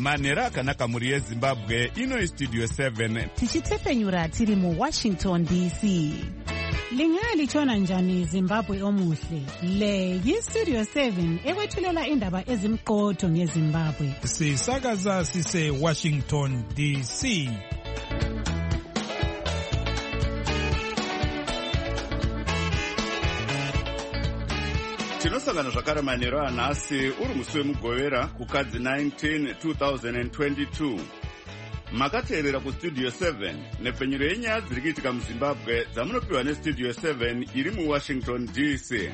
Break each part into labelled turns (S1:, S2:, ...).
S1: manhero akanaka muri yezimbabwe. Ino Studio 7
S2: tichitefenyura tiri muWashington DC. Lingalitshona njani Zimbabwe omuhle? Le yiStudio 7 ekwethulela indaba ezimqotho ngeZimbabwe.
S3: Sisakaza sise Washington DC.
S1: tinosangana zvakare manhero anhasi uri musi wemugovera kukadzi 19 2022. Makateerera kuStudio 7 nepfenyuro yenyaya dziri kuitika muZimbabwe dzamunopiwa neStudio 7 iri muWashington DC.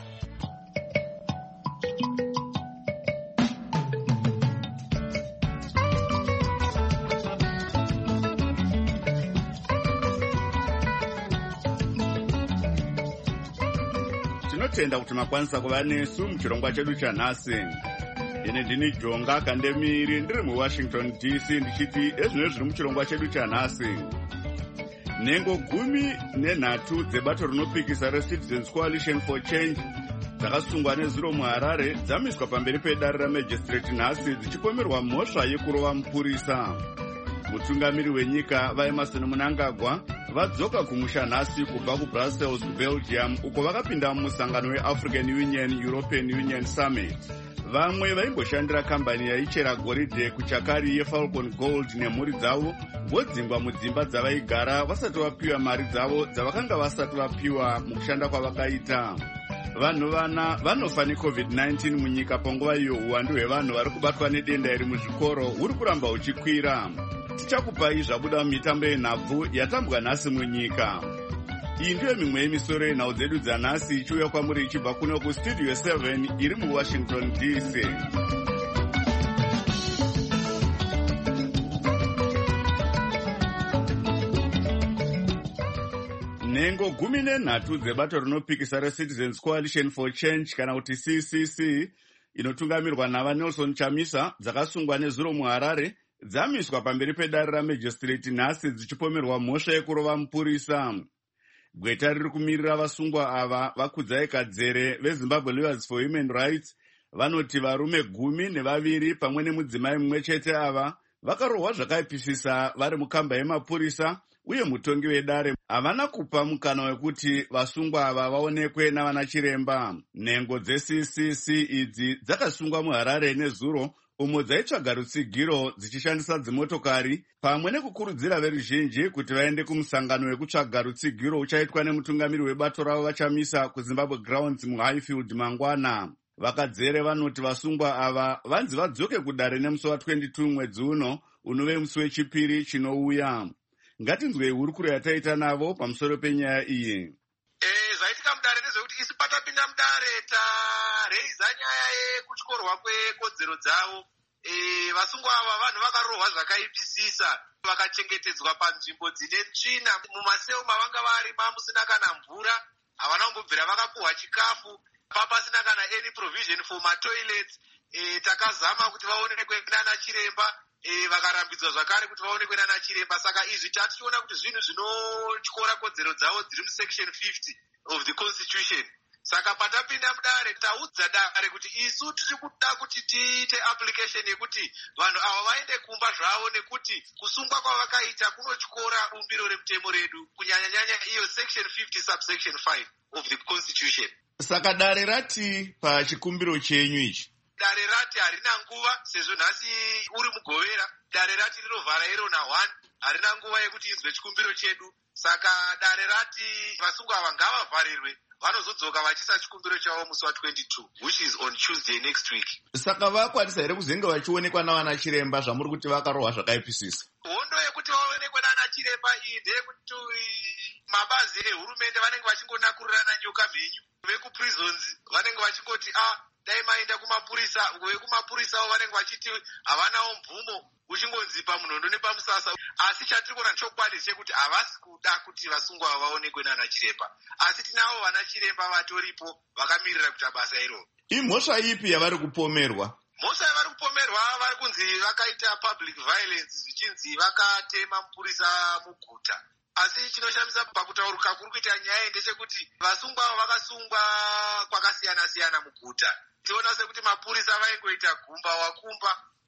S1: Tinotenda kuti makwanisa kuva nesu muchirongwa chedu chanhasi. Ine ndini Jonga Kandemiri ndiri muWashington DC ndichiti ezvino zviri muchirongwa chedu chanhasi. Nhengo 13 dzebato rinopikisa reCitizens Coalition for Change dzakasungwa nezuro muHarare dzamiswa pamberi pedare ramajistrate nhasi dzichipomerwa mhosva yekurova mupurisa. Mutungamiri wenyika vaEmmerson Mnangagwa vadzoka kumusha nhasi kubva kuBrussels kuBelgium uko vakapinda mumusangano weAfrican Union European Union Summit. Vamwe vaimboshandira kambani yaichera goridhe kuchakari yeFalcon Gold nemhuri dzavo vodzingwa mudzimba dzavaigara vasati vapiwa mari dzavo dzavakanga vasati vapiwa mukushanda kwavakaita. Vanhu vana vanofa neCovid-19 munyika panguva iyo uwandu hwevanhu vari kubatwa nedenda iri muzvikoro huri kuramba huchikwira. Tichakupai zvabuda mumitambo yenhabvu yatambwa nhasi munyika. Iyi ndiyo mimwe yemisoro yenhau dzedu dzanhasi ichiuya kwamuri ichibva kuno kuStudio 7 iri muWashington DC. Nhengo 13 dzebato rinopikisa reCitizens Coalition for Change kana kuti CCC inotungamirwa navaNelson Chamisa dzakasungwa nezuro muHarare dzamiswa pamberi pedare ramajistrate nhasi dzichipomerwa mhosva yekurova mupurisa. Gweta riri kumirira vasungwa ava vakudzai kadzere veZimbabwe Lawyers for Human Rights vanoti varume 12 pamwe nemudzimai mumwe chete ava vakarohwa zvakaipisisa vari mukamba yemapurisa uye mutongi wedare havana kupa mukana wekuti vasungwa ava vaonekwe navana chiremba. Nhengo dzeCCC idzi dzakasungwa muHarare nezuro umo dzaitsvaga rutsigiro dzichishandisa dzimotokari pamwe nekukurudzira veruzhinji kuti vaende kumusangano wekutsvaga rutsigiro uchaitwa nemutungamiri webato ravo vachamisa kuZimbabwe Grounds muHighfield mangwana. Vakadzere vanoti vasungwa ava vanzi vadzoke kudare nemusi wa22 mwedzi uno unove musi wechipiri chinouya. Ngatinzwei hurukuro yataita navo pamusoro penyaya iyi.
S4: Zvaitika mudare ndezvekuti isu patapinda mudare tareiza nyaya yekutyorwa kwekodzero dzavo. Vasungwa ava vanhu vakarohwa zvakaipisisa vakachengetedzwa panzvimbo dzine tsvina mumaseu mavanga vari mamusina kana mvura, havana kumbobvira vakapuhwa chikafu papasina kana any provision for matoilets. Takazama kuti vaonekwe nana chiremba vakarambidzwa zvakare kuti vaonekwe nana chiremba. Saka izvi tatichiona kuti zvinhu zvinotyora kodzero dzavo dziri musection 50 of the constitution. Saka patapinda mudare taudza dare kuti isu tiri kuda kuti tiite application yekuti vanhu ava vaende kumba zvavo nekuti kusungwa kwavakaita kunotyora bumbiro remutemo redu kunyanya-nyanya iyo section 50 subsection 5 of the constitution.
S1: Saka dare rati pachikumbiro chenyu ichi?
S4: Dare rati harina nguva sezvo nhasi uri mugovera. Dare rati rinovhara irona 1 harina nguva yekuti inzwe chikumbiro chedu. Saka dare rati vasungwa ava ngavavharirwe vanozodzoka vachisa chikumbiro chavo musi wa22 which is on Tuesday next week.
S1: Saka vakwanisa here kuzenge vachionekwa navana chiremba zvamuri kuti vakarohwa zvakaipisisa?
S4: Hondo yekuti vaonekwe nana chiremba iyi ndeyekuti mabazi ehurumende vanenge vachingonakurirana nyoka mhenyu. Vekuprisons vanenge vachingoti dai maenda kumapurisa, vekumapurisawo vanenge vachiti havanawo mvumo uchingonzi pamunondo nepamusasa. Asi chatiri kuona chokwadi chekuti havasi kuda kuti vasungwa vaonekwe nana chiremba, asi tinavo vana chiremba vatoripo vakamirira kuita basa iro.
S1: Imhosva ipi yavari kupomerwa?
S4: Mhosva yavari kupomerwa vari kunzi vakaita public violence, zvichinzi vakatema mupurisa muguta. Asi chinoshamisa pakutaurika kuri kuita nyaya ndechekuti vasungwa vakasungwa kwakasiyana-siyana muguta. Tiona sekuti mapurisa vaingoita gumba wakumba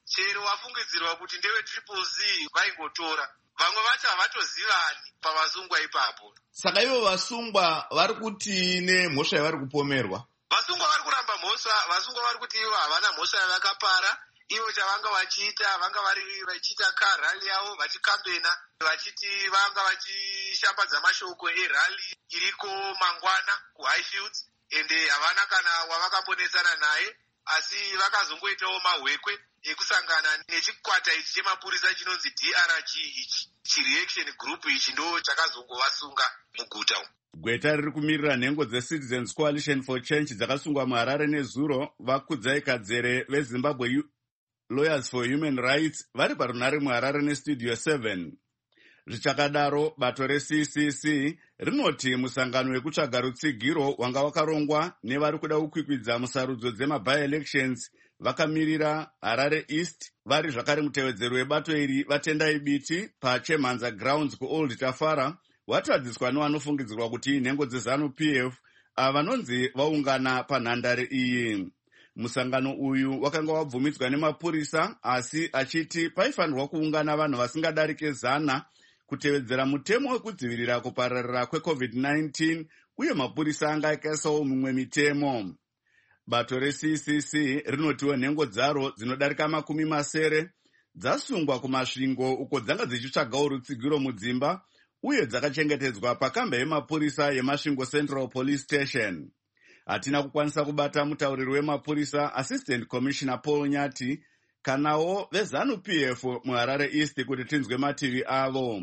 S4: chero wafungidzirwa kuti ndewe triple C vaingotora. Vamwe vacho havatozivani pavasungwa ipapo.
S1: Saka ivo vasungwa vari kuti nemhosva yavari kupomerwa?
S4: Vasungwa vari kuramba mhosva. Vasungwa vari kuti ivo havana mhosva yavakapara. Ivo chavanga vachiita, vanga vachiita karali yavo vachikambena, vachiti vanga vachishambadza mashoko erali iriko mangwana kuHighfields, ende havana kana wavakambonetsana naye, asi vakazongoitawo mahwekwe ekusangana nechikwata ichi chemapurisa chinonzi DRG ichi. Chireaction group ichi ndo chakazongovasunga muguta.
S1: Gweta riri kumirira nhengo dzeCitizens Coalition for Change dzakasungwa muHarare nezuro vakudzai Kadzere veZimbabwe Lawyers for Human Rights vari parunhare muHarare neStudio 7. Zvichakadaro, bato reCCC rinoti musangano wekutsvaga rutsigiro wanga wakarongwa nevari kuda kukwikwidza musarudzo dzema-by-elections vakamirira Harare East vari zvakare mutevedzero webato iri vatendai biti paChemhanza Grounds kuOld Tafara watadziswa nevanofungidzirwa kuti nhengo dzeZANU-PF vanonzi vaungana panhandare iyi. Musangano uyu wakanga wabvumidzwa nemapurisa asi achiti paifanirwa kuungana vanhu vasingadarike 100 kutevedzera mutemo wekudzivirira kupararira kweCovid-19 uye mapurisa anga akaisawo mimwe mitemo. Bato reCCC rinotiwo nhengo dzaro dzinodarika 70 dzasungwa kumasvingo uko dzanga dzichitsvagawo rutsigiro mudzimba uye dzakachengetedzwa pakamba yemapurisa yemasvingo Central Police Station. Hatina kukwanisa kubata mutauriri wemapurisa Assistant Commissioner Paul Nyati kanawo veZANU-PF muHarare East kuti tinzwe mativi avo.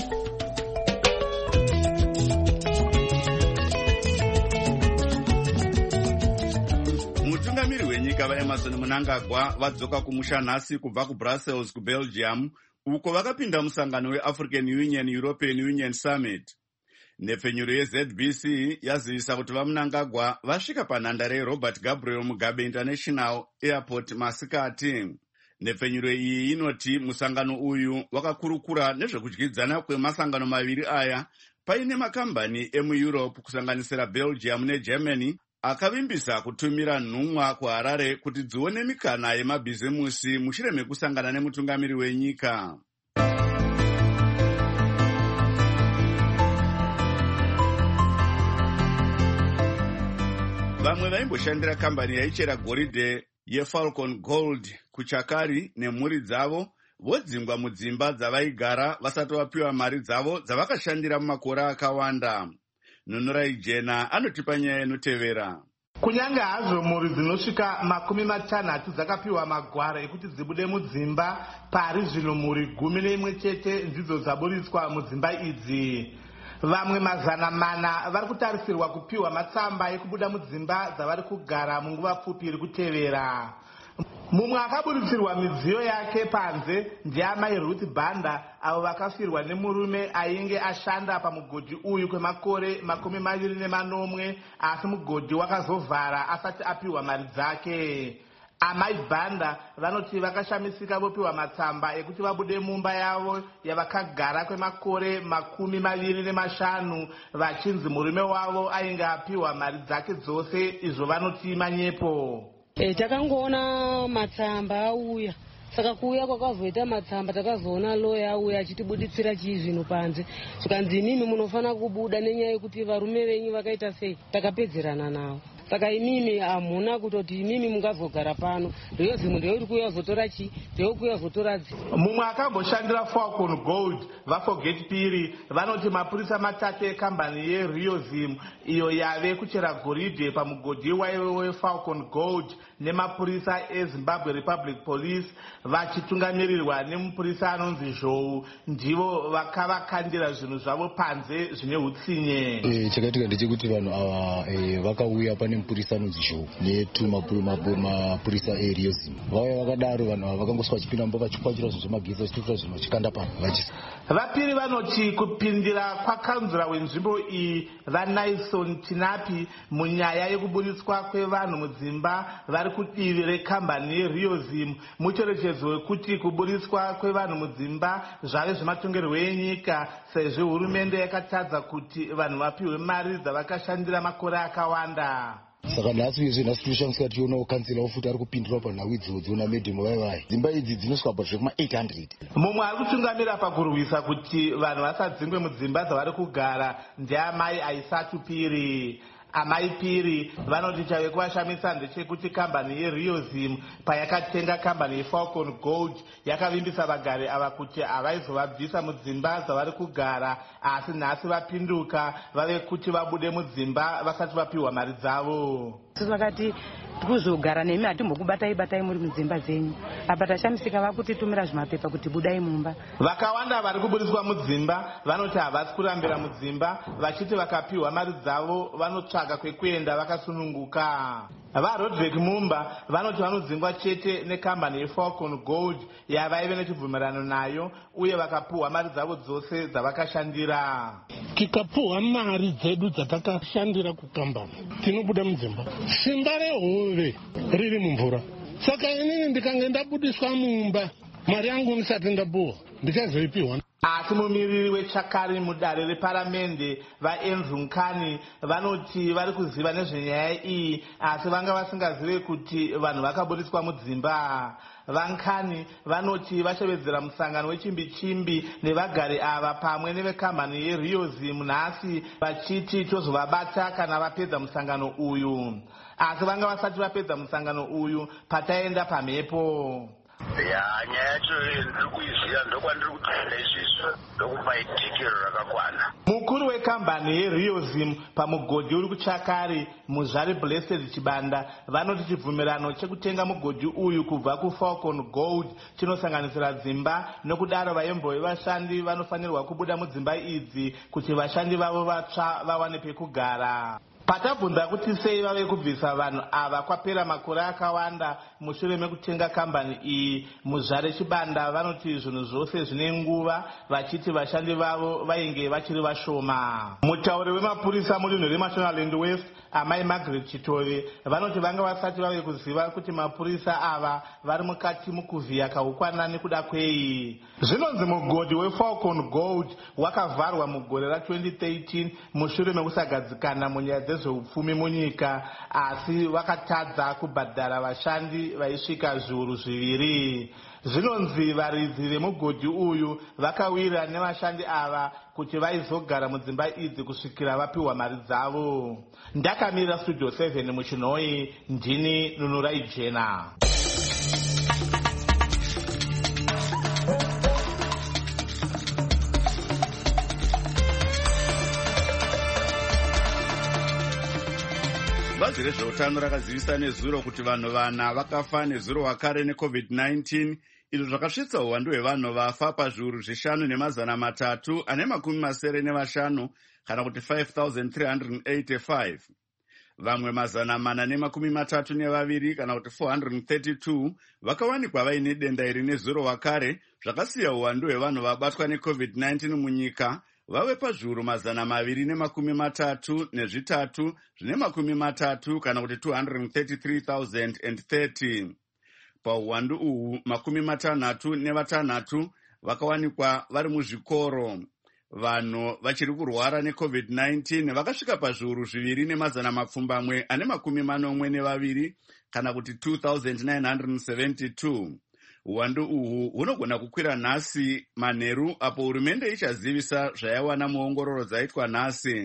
S1: Mutungamiri wenyika vaEmmerson Mnangagwa vadzoka kumusha nhasi kubva kuBrussels kuBelgium uko vakapinda musangano weAfrican Union European Union Summit. Nhepfenyuro yeZBC yazivisa kuti vaMnangagwa vasvika panhandare yeRobert Gabriel Mugabe International Airport masikati. Nhepfenyuro iyi inoti musangano uyu wakakurukura nezvekudyidzana kwemasangano maviri aya paine makambani emuEurope kusanganisira Belgium neGermany akavimbisa kutumira nhumwa kuHarare kuti dzione mikana yemabhizimusi mushure mekusangana nemutungamiri wenyika. Vamwe vaimboshandira kambani yaichera goridhe yeFalcon Gold kuChakari nemhuri dzavo vodzingwa mudzimba dzavaigara vasati vapiwa mari dzavo dzavakashandira mumakore akawanda. Nunurai Jena anotipa nyaya inotevera.
S5: Kunyange hazvo mhuri dzinosvika 50 dzakapiwa magwara ekuti dzibude mudzimba, pari zvino mhuri 11 ndidzo dzaburitswa mudzimba idzi. Vamwe 400 vari kutarisirwa kupiwa matsamba ekubuda mudzimba dzavari kugara munguva pfupi iri kutevera. Mumwe akaburitsirwa midziyo yake panze ndiamai Ruth Banda avo vakafirwa nemurume ainge ashanda pamugodhi uyu kwemakore 20 asi mugodhi wakazovhara asati apiwa mari dzake. Amai Banda vanoti vakashamisika vopiwa matsamba ekuti vabude mumba yavo yavakagara kwemakore 25 vachinzi murume wavo ainge apiwa mari dzake dzose, izvo vanoti manyepo.
S6: Takangoona matsamba auya, saka kuuya kwakazoita matsamba takazoona loya auya achitibuditsira chizvino panze. Zvikanzi imimi munofana kubuda nenyaya yekuti varume venyu vakaita sei, takapedzerana navo. Saka imimi hamuna kutoti imimi mungazogara pano, ndeyozimu ndeyoti kuuya zotora chi, ndeyokuuya zotora dzi.
S5: Mumwe akamboshandira Falcon Gold vaForget Piri vanoti mapurisa 3 ekambani yeRiozim iyo yave kuchera goridhe pamugodhi waive weFalcon Gold nemapurisa eZimbabwe Republic Police vachitungamirirwa nemupurisa anonzi Zhou ndivo vakavakandira zvinhu zvavo panze zvine utsinye.
S7: Chakaitika ndechekuti vanhu ava vakauya pane mupurisa anonzi Zhou nemapurisa eRiozim. Vauya vakadaro vanhu ava vakangoswa vachipinda mumba vachikwachira zvinhu zvemagezi vachitotora zvinhu vachikanda pano vachisa.
S5: Vapiri vanoti kupindira kwakanzura wenzvimbo iyi vaNaison Tinapi munyaya yekuburitswa kwevanhu mudzimba vari kudivi rekambani yeRiozim mucherechedzo wekuti kuburitswa kwevanhu mudzimba zvave zvematongerwo enyika sezvo hurumende yakatadza kuti vanhu vapiwe mari dzavakashandira makore akawanda.
S7: saka nhasi toshandisa tionawo kansela wofuti ari kupindura panhau idzodzo namedhemo vaivai. Dzimba idzi dzinosvika zvekuma800.
S5: mumwe ari kutungamira pakurwisa kuti vanhu vasadzingwe mudzimba dzavari kugara ndeamai Aisatu Piri. Amai Piri vanoti chave kuvashamisa ndechekuti kambani yeRiozim payakatenga kambani yeFalcon Gold yakavimbisa vagari ava kuti havaizovabvisa mudzimba dzavari kugara, asi nhasi vapinduka vave kuti vabude mudzimba vasati vapiwa mari dzavo.
S8: Vakati tikuzogara nemi hatimbokubatai muri mudzimba dzenyu, apa tashamisika vakutitumira zvimapepa kuti budai mumba.
S5: Vakawanda vari kubudiswa mudzimba vanoti havasi kurambira mudzimba, vachiti vakapiwa mari dzavo vanotsvaga kwekuenda vakasununguka. VaRodrick Mumba vanoti vanodzingwa chete nekambani yeFalcon Gold yavaive nechibvumirano nayo uye vakapuhwa mari dzavo dzose dzavakashandira.
S9: Tikapuhwa mari dzedu dzatakashandira kukambani tinobuda mudzimba. Simba rehove riri mumvura, saka inini ndikange ndabudiswa mumba mari yangu ndisati ndapuhwa ndichazoipiwa.
S5: Asi mumiriri wechakare mudare reparamende vaAndrew Nkani vanoti vari kuziva nezvenyaya iyi asi vanga vasingazive kuti vanhu vakabudiswa mudzimba. VaNkani vanoti vachavedzera musangano wechimbi-chimbi nevagari ava pamwe nevekambani yeRiozim nhasi vachiti tozovabata kana vapedza musangano uyu, asi vanga vasati vapedza musangano uyu pataenda pamhepo.
S10: Nyaya yacho ndiri kuiziva ndokwandiri kutenda izvizvo ndokupa idhikiro rakakwana.
S5: Mukuru wekambani yeRiozim pamugodhi uri kuchakare Muzvari Blessed Chibanda vanoti chibvumirano chekutenga mugodhi uyu kubva kuFalcon Gold chinosanganisira dzimba, nokudaro vaembo vevashandi vanofanirwa kubuda mudzimba idzi kuti vashandi vavo vatsva vawane pekugara. Patabvunza kuti sei vave kubvisa vanhu ava kwapera makore akawanda mushure mekutenga kambani iyi, Muzvare Chibanda vanoti zvinhu zvose zvine nguva, vachiti vashandi vavo vainge vachiri vashoma. Mutauri wemapurisa mudunhu reMashonaland West Amai Margaret Chitove vanoti vanga vasati vave kuziva kuti mapurisa ava vari mukati mukuvhiya kaukwana nekuda kwei. Zvinonzi mugodhi weFalcon Gold wakavharwa mugore ra2013 mushure mekusagadzikana munyaya dzezveupfumi munyika, asi vakatadza kubhadhara vashandi vaisvika zviuru 2. Zvinonzi varidzi vemugodhi uyu vakawira nevashandi ava kuti vaizogara mudzimba idzi kusvikira vapiwa mari dzavo. Ndakamirira Studio 7 muChinoi, ndini Nunurai Jena.
S1: Bazi rezveutano rakazivisa nezuro kuti vanhu 4 vakafa nezuro wakare neCovid-19, izvo zvakasvitsa uwandu hwevanhu vafa pazviuru 5,385 kana kuti 5,385. Vamwe 432 kana kuti 432 vakawanikwa vaine denda iri nezuro wakare, zvakasiya uwandu hwevanhu vabatwa neCovid-19 munyika vave pazviuru 233 zvine 30 kana kuti 233,030. Pauwandu uhu 56 vakawanikwa vari muzvikoro. Vanhu vachiri kurwara neCovid-19 vakasvika pazviuru 2,242 kana kuti 2,972. Uwandu uhu hunogona kukwira nhasi manheru apo hurumende ichazivisa zvaiwana muongororo dzaitwa nhasi.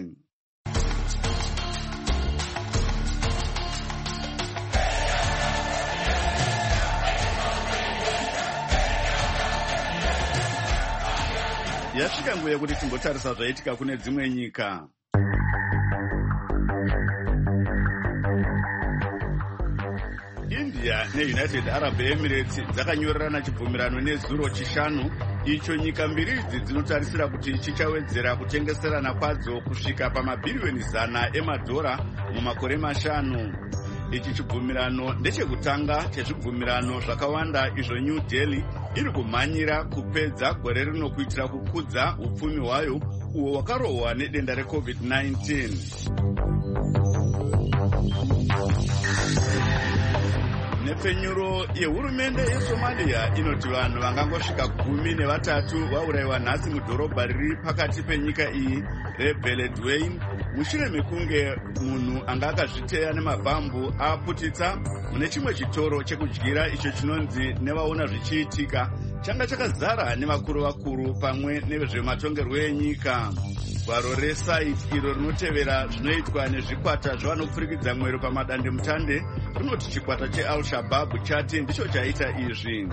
S1: Yasvika nguva yekuti timbotarisa zvaitika kune dzimwe nyika. India neUnited Arab Emirates dzakanyorerana chibvumirano nezuro chishanu, icho nyika mbiri idzi dzinotarisira kuti chichawedzera kutengeserana kwadzo kusvika pamabhiriyoni 100 emadhora mumakore 5. Ichi chibvumirano ndechekutanga chezvibvumirano zvakawanda izvo New Delhi iri kumhanyira kupedza gore rino kuitira kukudza upfumi hwayo uwo wakarohwa nedenda reCovid-19. Nepfenyuro yehurumende yeSomalia inoti vanhu vangangosvika 13 vaurayiwa nhasi mudhorobha riri pakati penyika iyi Rebele Dwayne mushure mekunge munhu anga akazviteya nemabhambu aputitsa mune chimwe chitoro chekudyira icho chinonzi nevaona zvichiitika changa chakazara nevakuru pamwe nevezvematongerwo enyika. Gwaro resaiti iro rinotevera zvinoitwa nezvikwata zvavanopfurikidza mwero pamadandemutande rinoti chikwata cheAl-Shabaab chati ndicho chaita izvi.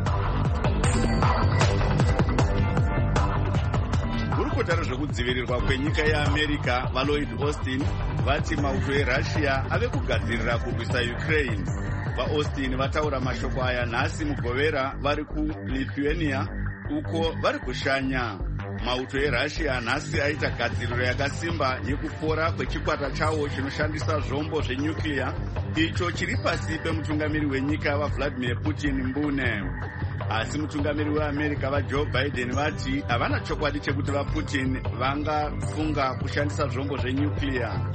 S1: Gurukota rezvekudzivirirwa kwenyika yeAmerica vaLloyd Austin vati mauto eRussia ave kugadzirira kurwisa Ukraine. VaAustin vataura mashoko aya nhasi mugovera vari kuLithuania uko vari kushanya. Mauto eRussia nhasi aita gadziriro yakasimba yekupora kwechikwata chawo chinoshandisa zvombo zvenyuclear icho chiri pasi pemutungamiri wenyika vaVladimir Putin mbune. Asi mutungamiri weAmerica vaJoe Biden vati havana chokwadi chekuti vaPutin vangafunga kushandisa zvombo zvenyuclear.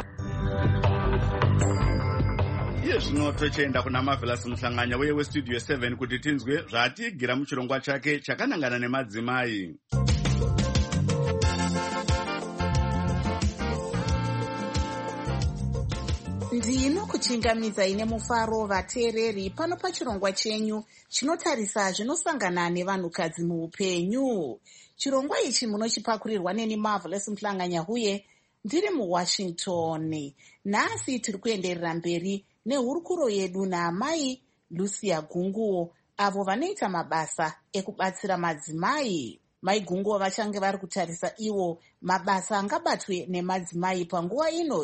S1: Iye zvino tochienda kuna Marvelous Muhlanganya uye weStudio 7 kuti tinzwe zvaatigira muchirongwa chake chakanangana nemadzimai.
S11: Ndinokuchingamidzai nemufaro vateereri pano pachirongwa chenyu chinotarisa zvinosangana nevanhukadzi muupenyu. Chirongwa ichi munochipakurirwa neni Marvelous Muhlanganya uye ndiri muWashington. Nhasi tiri kuenderera mberi nehurukuro yedu naamai Lucia Gunguo avo vanoita mabasa ekubatsira madzimai. Mai Gunguo vachange vari kutarisa iwo mabasa angabatwe nemadzimai panguva ino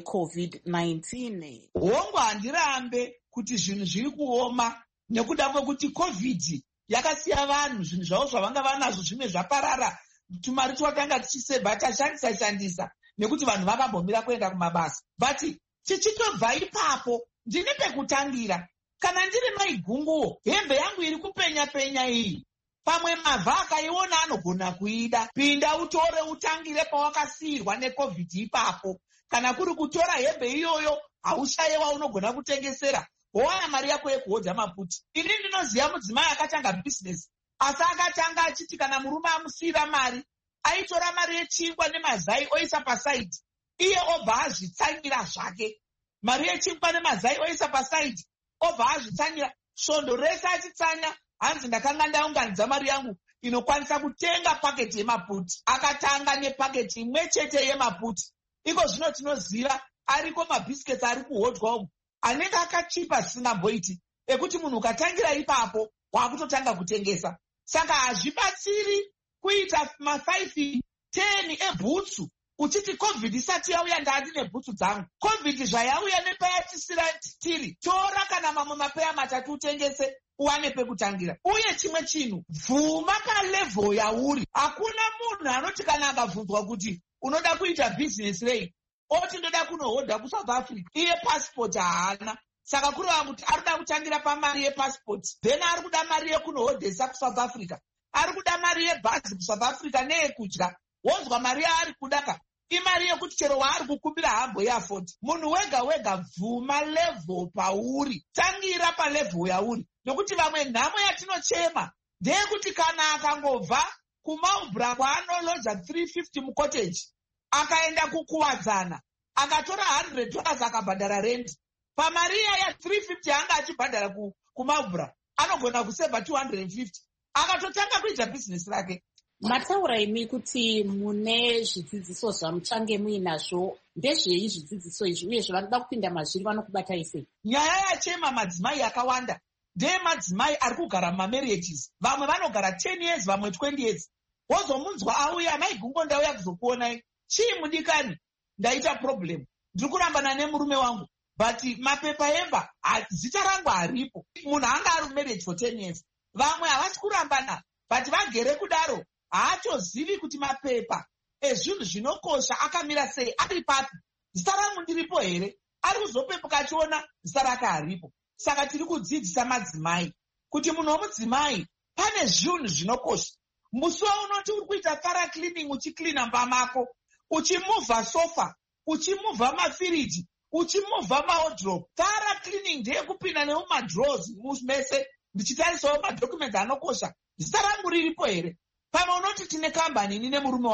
S11: yeCovid-19.
S12: Hongu handirambe kuti zvinhu zviri kuoma nekuda kwekuti COVID yakasiya vanhu zvinhu zvavo zvavanga vanazvo zvimwe zvaparara. Tumari twakanga tichisebha tashandisa nekuti vanhu vakambomira kuenda kumabasa. But tichitobva ipapo ndine pekutangira. Kana ndiri Mai Gunguo, hembe yangu iri kupenya iyi, pamwe mavha akaiona anogona kuida. Pinda utore utangire pawakasiyirwa neCovid ipapo. Kana kuri kutora hembe iyoyo haushayewa unogona kutengesera. Wowana mari yako yekuhodha maputi. Ini ndinoziva mudzimai akatanga bhizinesi. Asi akatanga achiti kana murume amusiyira mari, aitora mari yechingwa nemazai oisa pasaidi. Iye obva azvitsanyira zvake. Mari yechingwa nemazai oisa pasaidi. Obva azvitsanyira. Svondo rese achitsanya. Hanzi ndakanga ndaunganidza mari yangu inokwanisa kutenga paketi yemaputi. Akatanga nepaketi imwe chete yemaputi. Iko zvino tinoziva ariko mabhisiketsi ari kuhodhwa umu anenge akachipa zvisingamboiti ekuti munhu ukatangira ipapo wakutotanga kutengesa. Saka hazvibatsiri kuita ma5 10 ebhutsu uchiti COVID isati yauya ndati nebhutsu dzangu. COVID zvayauya nepayatisira tiri. Tora kana mamwe mapeya 3 utengese uwane pekutangira. Uye chimwe chinhu, bvuma palevel yauri. Hakuna munhu anoti kana akabvunzwa kuti unoda kuita bhizinesi rei, oti ndoda kunohodha kuSouth Africa, iye passport haana. Saka kureva kuti arikuda kutangira pamari yepassport, then ari kuda mari yekunohodhesa kuSouth Africa, ari kuda mari yebhazi kuSouth Africa neyekudya. Wonzwa mari yaari kudaka imari yekuti chero waari kukumbira hambo yeafodi. Munhu wega bvuma level pauri, tangira palevel yauri. Nokuti vamwe nhamo yatinochema ndeyekuti kana akangobva kuMarlborough kwaanolodza 350 mucottage akaenda kukuwadzana akatora $100 akabhadhara rent, pamari iya ya350 anga achibhadhara kuMarlborough anogona kusebha 250 akatotanga kuita bhizinesi rake.
S11: Mataura imi kuti mune zvidzidziso zvamuchange muinazvo. Ndezvei zvidzidziso izvi uye zvavanoda kupinda mazviri vanokubatai sei?
S12: Nyaya yachema madzimai akawanda ndeye madzimai ari kugara mumamarriages. Vamwe vanogara 10 years, vamwe 20 years. Wozomunzwa auya, Mai Gunguo ndauya kuzokuonai. Chii mudikani? Ndaita problem. Ndiri kurambana nemurume wangu. But mapepa emba zita rangu haripo. Munhu anga ari mumarriage for 10 years. Vamwe havasi kurambana, but vagere kudaro haatozivi kuti mapepa ezvinhu zvinokosha akamira sei, ari papi. Zita rangu ndiripo here? Ari kuzopepuka achiona zita rake haripo. Saka tiri kudzidzisa madzimai kuti munhu womudzimai pane zvinhu zvinokosha. Musi unoti uri kuita thorough cleaning, uchiklina pamako, uchimuvha sofa, uchimuvha mafiriji, uchimuvha mawardrobe. Thorough cleaning ndeyekupinda nemumadrawers mese ndichitarisawo madhokumenti anokosha. Zita rangu riripo here? Pamwe unoti tine kambani ini nemurume wangu,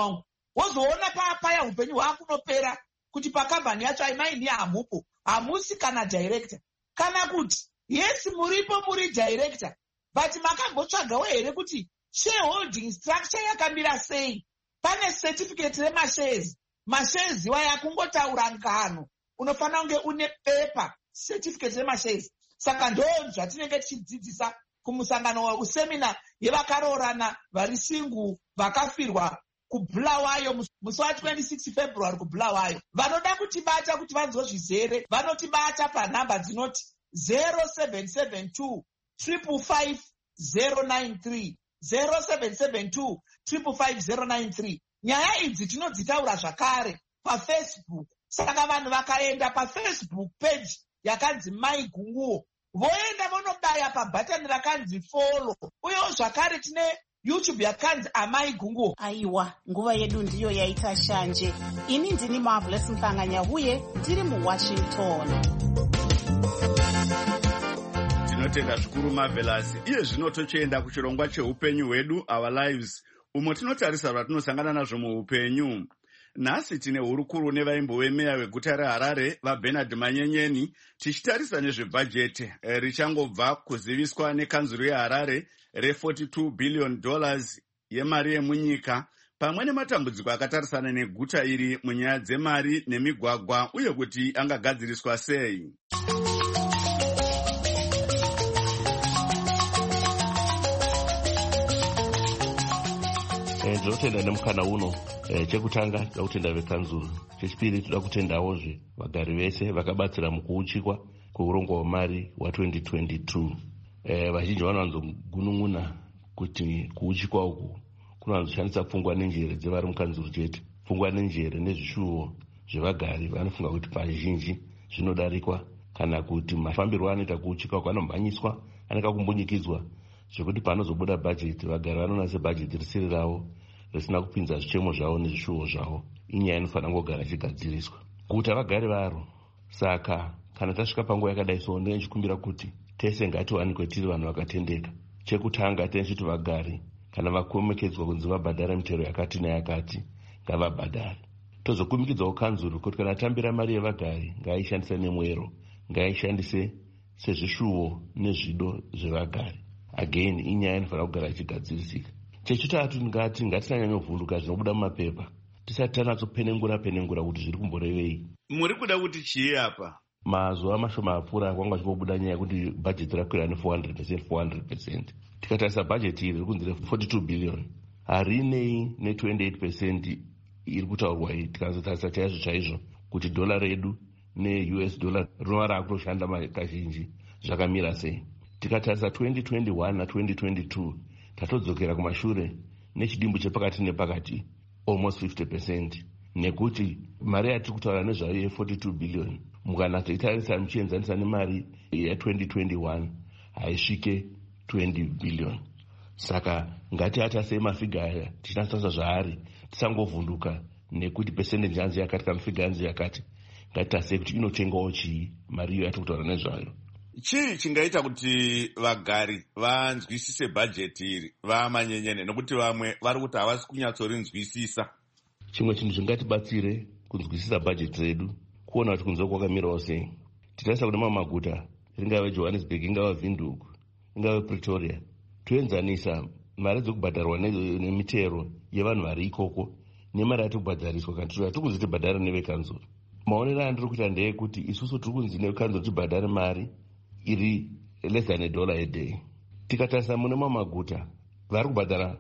S12: wozoona paya upenyu hwakunopera kuti pakambani yacho aimaini hamupo, hamusi kana director. Kana kuti yesi muripo muri director, but makambotsvagawo here kuti shareholding structure yakamira sei? Pane certificate remashares, mashares iwaya kungotaura ngano, unofanira kunge une paper certificate remashares. Saka ndo zvatinenge tichidzidzisa kumusangano wekusemina yevakaroorana vari singu vakafirwa kuBulawayo musi wa26 February kuBulawayo. Vanoda kutibata kuti vanzozvizere, vanotibata panhamba dzinoti 0772 555 093 0772 555 093. Nyaya idzi tinodzitaura zvakare paFacebook. Saka vanhu vakaenda paFacebook page yakanzi Mai Gunguo, voenda vonobaya pabhatani rakanzi follow, uyewo zvakare tine YouTube yakanzi Amai Gunguo.
S11: Aiwa, nguva yedu ndiyo yaita shanje. Ini ndini Marvelous Mhlanganya-Huye, ndiri muWashington.
S1: Tinotenda zvikuru Marvelous. Iye zvino tochienda kuchirongwa cheupenyu hwedu, Our Lives, umo tinotarisa zvatinosangana nazvo muupenyu. Nhasi tine hurukuru nevaimbo vemeya weguta reHarare vaBernard Manyenyeni, tichitarisa nezvebhajeti richangobva kuziviswa nekanzuru yeHarare re$42 billion yemari yemunyika, pamwe nematambudziko akatarisana neguta iri munyaya dzemari nemigwagwa, uye kuti angagadziriswa sei.
S13: Ndinotenda nemukana uno. Chekutanga toda kutenda vekanzuru, chechipiri toda kutendawozve vagari vese vakabatsira mukuuchikwa kweurongo hwemari wa2022. Vazhinji vanowanzogunun'una kuti kuuchikwa uku kunowanzoshandisa pfungwa nenjere dzevari mukanzuru chete. Pfungwa nenjere nezvishuwo zvevagari vanofunga kuti pazhinji zvinodarikwa, kana kuti mafambirwo anoita kuuchikwa uku anomhanyiswa, anenge kumbunyikidzwa, zvekuti panozobuda bhajeti vagari vanoona sebhajeti risiri ravo, risina kupinza zvichemo zvavo nezvishuwo zvavo. Inyaya inofanira kugara ichigadziriswa kuti vagari varo. Saka kana tasvika panguva yakadai so, ndinechikumbira kuti tese ngatiwanikwe tiri vanhu vakatendeka. Chekutanga tinechiti vagari kana vakomekedzwa kunzi vabhadhara mitero yakati neyakati, ngavabhadhare. Tozokumikidzawo kanzuru kuti kana tambira mari yevagari ngaishandise nemwero, ngaishandise sezvishuwo nezvido zvevagari. Again, inyaya inofanira kugara ichigadzirisika. Chechitatu, ngatisanyanyovhunduka zvinobuda mumapepa tisati tanatsopenengura kuti zviri kumborevei.
S1: Muri kuda kuti chii apa?
S13: Mazuva mashoma apfuura kwanga chibobuda nyaya yekuti bhajeti rakwira ne400%. Tikatarisa bhajeti iri rikunzi re42 billion, harinei ne28% iri kutaurwa iyi. Tikazotarisa chaizvo chaizvo kuti dhola redu neUS dollar rinova raakutoshanda kazhinji zvakamira sei. Tikatarisa 2021 na2022 tatodzokera kumashure nechidimbu chepakati nepakati almost 50%, nekuti mari yatiri kutaura nezvayo ye42 billion mukanatsoitarisa muchienzanisa nemari ya2021 haisvike 20 billion. Saka ngatiatasei mafiga aya tichinatsa zvaari, tisangovhunduka nekuti percentage yanzi yakati kana figa yanzi yakati. Ngatitasei kuti inotengawo chii mari iyo yatiri kutaura nezvayo.
S1: Chii chingaita kuti vagari vanzwisise bhajeti iri vamanyenyene, nokuti vamwe vari kuti havasi kunyatsorinzwisisa?
S13: Chimwe chinhu chingatibatsire kunzwisisa bhajeti redu, kuona kuti kunze kwakamirawo sei. Titarisa kuti maguta, ringave Johannesburg, ingava Windhoek, ingava Pretoria, toenzanisa mari dzokubhadharwa nemitero yevanhu vari ikoko nemari yatiri kubhadhariswa kana tiri kunzi tibhadhare nevekanzuru. Maonero andiri kuita ndeyekuti isusu tiri kunzi nevekanzuru tibhadhare mari iri less than $1 a day. Tikatarisa mune maguta vari kubhadhara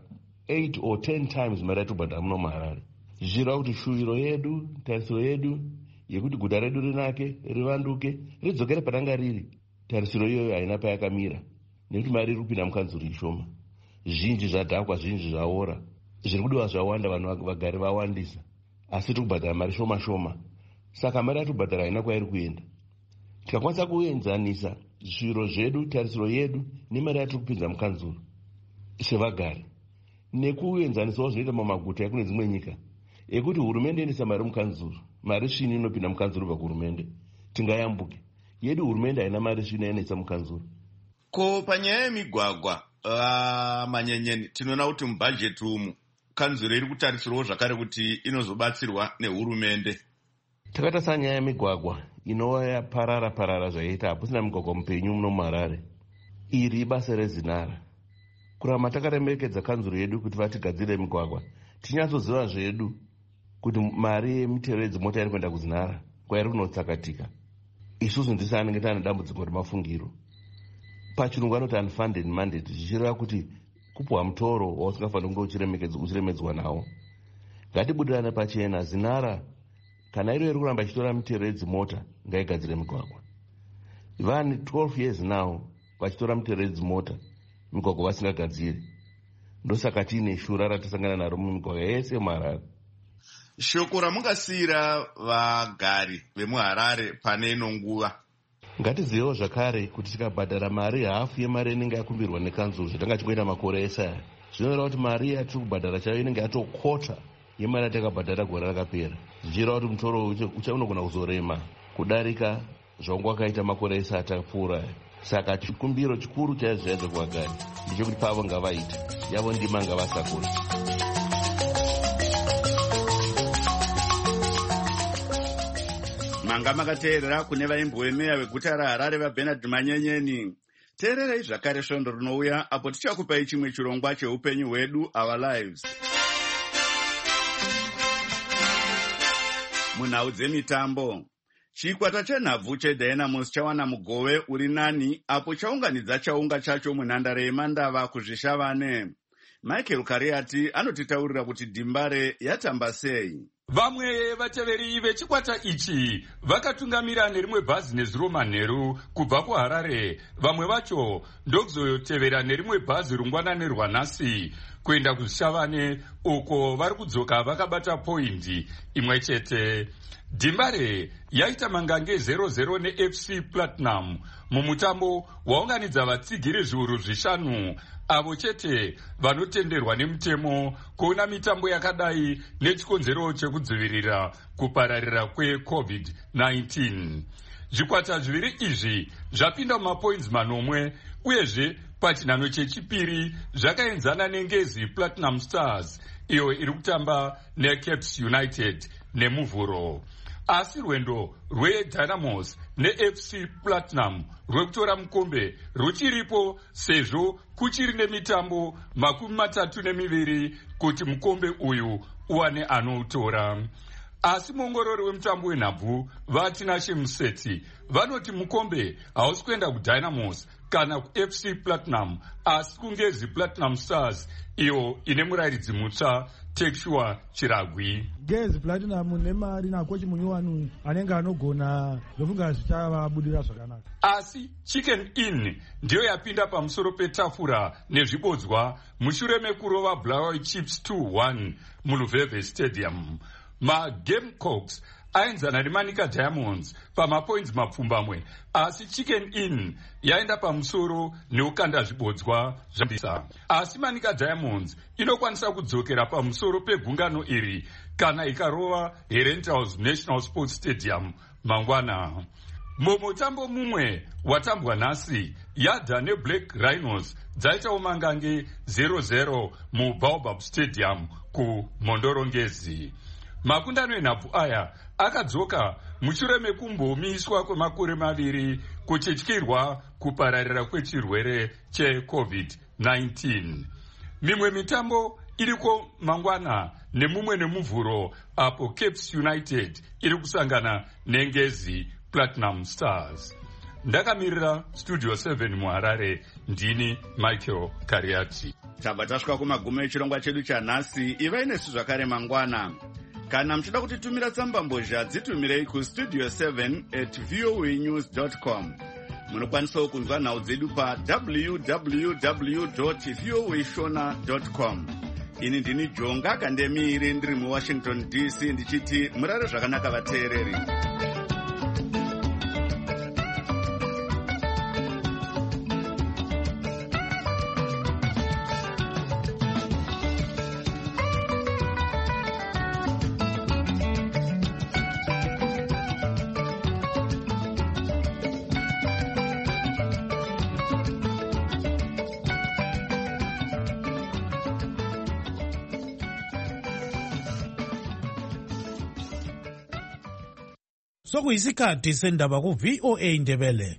S13: 8 or 10 times mari yatiri kubhadhara muno muHarare. Zvichireva kuti shuwiro yedu, tarisiro yedu yekuti guta redu rinake, rivanduke, ridzokere paranga riri, tarisiro iyoyo haina payakamira, nekuti mari iri kupinda mukanzuru ishoma. Zvinji zvadhakwa, zvinji zvaora, zviri kudiwa zvawanda, vanhu vagari vawandisa, asi tiri kubhadhara mari shoma shoma. Saka mari yatiri kubhadhara haina kwairi kuenda. Tikakwanisa kuenzanisa zviro zvedu, tarisiro yedu nemari yatiri kupinza mukanzuru sevagari, nekuenzanisawo zvinoita mamaguta ekune dzimwe nyika, ekuti hurumende inoisa mari mukanzuru, mari svini inopinda mukanzuru kubva kuhurumende, tingayambuke. Yedu hurumende haina mari svini inoisa mukanzuru.
S1: Ko panyaya yemigwagwa, manyenyeni, tinoona kuti mubhajeti umu kanzuro iri kutarisirwawo zvakare kuti inozobatsirwa nehurumende?
S13: Takatarisa nyaya yemigwagwa inova yaparara zvaita hapusina migwagwa mupenyu muno muHarare. Iri basa reZinara. Kurama takaremekedza kanzuro yedu kuti vatigadzire migwagwa, tinyatsoziva zvedu kuti mari yemitero yedzimota iri kuenda kuZinara kwairi kunotsakatika. Isusu ndisi anenge tane dambudziko remafungiro. Pachirungu anoti unfunded mandate, zvichireva kuti kupuwa mutoro wausingafaniri kunge uchiremedzwa nawo. Ngatibudirane pachena. Zinara kana iro iri kuramba ichitora mitero yedzimota ngaigadzire migwagwa. Vane 12 years now vachitora mitero yedzimota, migwagwa vasingagadziri. Ndosaka tiine shura ratasangana naro mumigwagwa yese muHarare.
S1: Shoko ramungasiyira vagari vemuHarare pane ino nguva?
S13: Ngatizivewo zvakare kuti tikabhadhara mari hafu yemari inenge yakumbirwa nekanzuro zvatanga tingoita makore ese, zvinoreva kuti mari yatiri kubhadhara chayo inenge yatokota yemari yatakabhadhara gore rakapera, zvichireva kuti mutoro unogona kuzorema kudarika zvaunga wakaita makore ese atapfuura. Saka chikumbiro chikuru chaizvaedza kuvagari ndechekuti pavo ngavaita, yavo ndima ngavasakura.
S1: Manga makateerera kune vaimboemeya veguta raHarare vaBernard Manyenyeni. Teererai zvakare svondo rinouya apo tichakupai chimwe chirongwa cheupenyu hwedu, Our Lives. Munhau dzemitambo, chikwata chenhabvu cheDynamos chawana mugove uri nani apo chaunganidza chaunga chacho munhandare yeMandava kuzvishavane. Michael Kariati anotitaurira kuti Dimbare yatamba sei.
S14: Vamwe vateveri vechikwata ichi vakatungamira nerimwe bhazi nezuro manheru kubva kuHarare. Vamwe vacho ndokuzotevera nerimwe bhazi rungwanani rwanhasi kuenda kuzvishavane uko vari kudzoka vakabata poindi imwe chete. Dimbare yaita mangange 0-0 neFC Platinum mumutambo waunganidza vatsigiri zviuru zvishanu avo chete vanotenderwa nemutemo kuona mitambo yakadai nechikonzero chekudzivirira kupararira kweCovid-19. Zvikwata zviviri izvi zvapinda mumapoints manomwe, uyezve pachinhano chechipiri zvakaenzana neNgezi Platinum Stars iyo iri kutamba neCapes United nemuvhuro. Asi rwendo rweDynamos neFC Platinum rwekutora mukombe ruchiripo sezvo kuchiri nemitambo 32 kuti mukombe uyu uwane anoutora. Asi muongorori wemutambo wenhabvu vaTinashe Museti vanoti mukombe hausi kuenda kuDynamos kana kuFC Platinum asi kuNgezi Platinum Stars iyo ine murairidzi mutsva Tekshua Chiragwi.
S15: Ngezi Platinum nemari nakochi munyowani anenge anogona ndofunga zvichavabudira zvakanaka.
S14: Asi Chicken Inn ndiyo yapinda pamusoro petafura nezvibodzwa mushure mekurova Blackaway Chiefs 2-1 muLuveve Stadium. MaGamecocks aenzana neManika Diamonds pamapoints mapfumbamwe, asi Chicken Inn yaenda pamusoro neukanda zvibodzwa zvambisa. Asi Manika Diamonds inokwanisa kudzokera pamusoro pegungano iri kana ikarova Herentals National Sports Stadium mangwana. Mumutambo mumwe watambwa nhasi, Yadha neBlack Rhinos dzaitawo mangange 0-0 muBaobab Stadium kuMondorongezi. Makundano enhabvu aya akadzoka mushure mekumbomiswa kwemakore 2 kuchityirwa kupararira kwechirwere cheCovid-19. Mimwe mitambo iriko mangwana nemumwe nemuvhuro apo Capes United iri kusangana neNgezi Platinum Stars. Ndakamirira Studio 7 muHarare, ndini Michael Kariati.
S1: Tabva tasvika kumagumo echirongwa chedu chanhasi. Ivai nesu zvakare mangwana. Kana muchida kutitumira tsamba mbozha dzitumirei kustudio7@voanews.com. Munokwanisawo kunzwa nhau dzedu pa www.voashona.com. Ini ndini Jonga Kandemiri ndiri muWashington DC ndichiti murare zvakanaka vateereri.
S3: sokuyisikhathi sendaba ku-VOA Ndebele.